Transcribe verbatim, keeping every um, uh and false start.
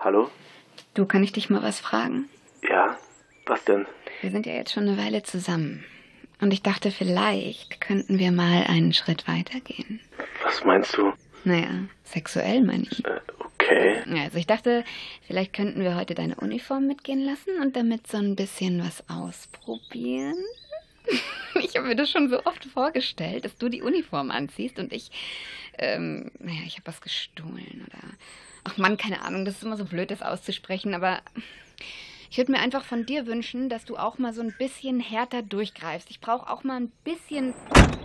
Hallo? Du, kann ich dich mal was fragen? Ja, was denn? Wir sind ja jetzt schon eine Weile zusammen. Und ich dachte, vielleicht könnten wir mal einen Schritt weitergehen. Was meinst du? Naja, sexuell meine ich. Äh, okay. Ja, also ich dachte, vielleicht könnten wir heute deine Uniform mitgehen lassen und damit so ein bisschen was ausprobieren. Ich habe mir das schon so oft vorgestellt, dass du die Uniform anziehst und ich, ähm, naja, ich habe was gestohlen oder... Ach Mann, keine Ahnung, das ist immer so blöd, das auszusprechen, aber ich würde mir einfach von dir wünschen, dass du auch mal so ein bisschen härter durchgreifst. Ich brauche auch mal ein bisschen...